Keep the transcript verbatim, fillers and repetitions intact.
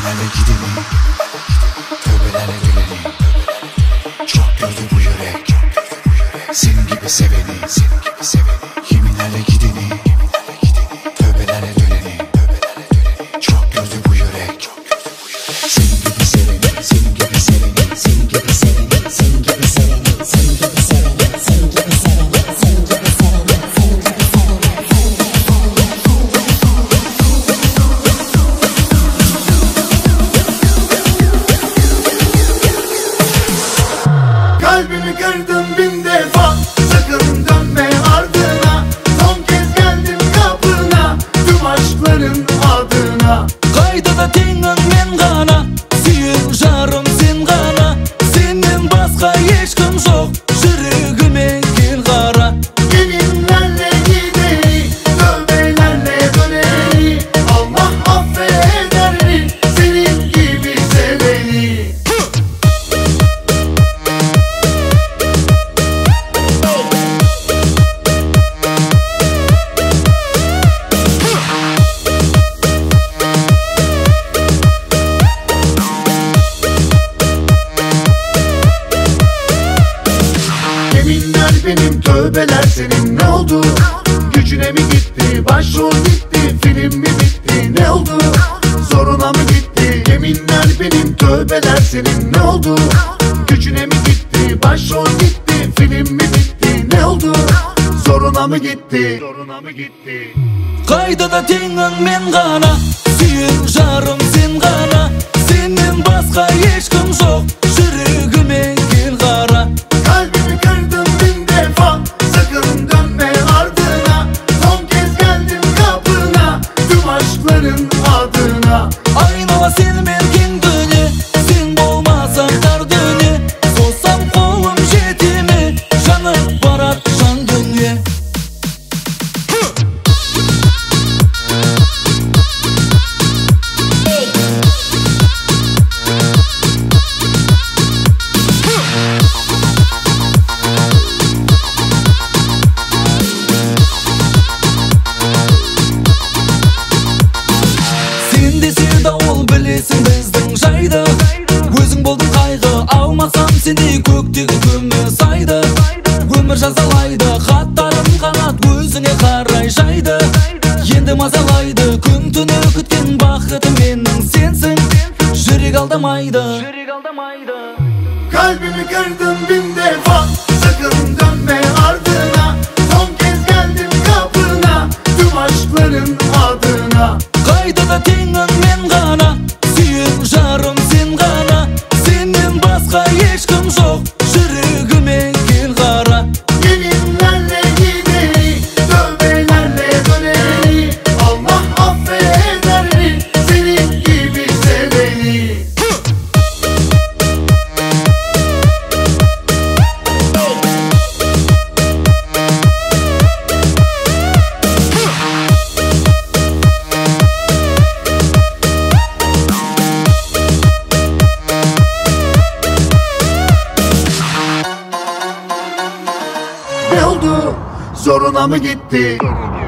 Yeminlerle gideni, tövbelerle döneni. Çok gördü bu yürek, senin gibi seveni. Yeminlerle gideni, tövbelerle döneni. Çok gördü bu yürek, senin gibi seveni, senin gibi seveni, senin gibi seveni, senin gibi seveni, senin gibi seveni, senin gibi seveni, senin gibi seveni, senin gibi seveni. Kalbimi kırdın bin defa, sakın dönme ardına. Son kez geldim kapına, tüm aşkların adına. Qaydada tengin men gana, suyun jarım sen gana. Senden başka hiç kim yok, yürügüme gel qara. Yeminlerle gideni, tövbelerle döneni. Allah affeder mi senin gibi seveni? Yeminler benim, tövbeler senin, ne oldu? Gücüne mi gitti, başrol gitti, film mi bitti, ne oldu? Zoruna mı gitti? Yeminler benim, tövbeler senin, ne oldu? Gücüne mi gitti, başrol gitti, film mi bitti, ne oldu? Zoruna mı gitti? Zoruna mı gitti? Qaydada tengin men gana, suyun jarım sen gana. Senden başka hiç kim yok, yürügüme gel qara. Kalbimi kırdın bin defa, sakın dönme ardına. Son kez geldim kapına, tüm aşkların adına. Aynala sen merkin döne, sen bolmasan dar döne. Sossam kolum jetime, janım barat jan dönye. Sen de sevda ol bilesin bizden jayda. Özün boldun kaygı, almasam seni kökteki kömür sayda. Ömür jazalaydı, hatlarım kanat özüne qaray jaydı. Endi mazalaydı, kun tunu kütken bakıtım menin sensin. Yürek aldamaydı. Kalbimi kırdın bin defa, sakın dönme ardına. Son kez geldim kapına, tüm aşkların adına. Qaydada tengin men gana, suyun jarım sen gana. Senden başka hiç kim yok, yürügüme gel qara. Yeminlerle gideni, tövbelerle döneni. Allah affeder mi senin gibi seveni? Ne oldu? Zoruna mı gitti?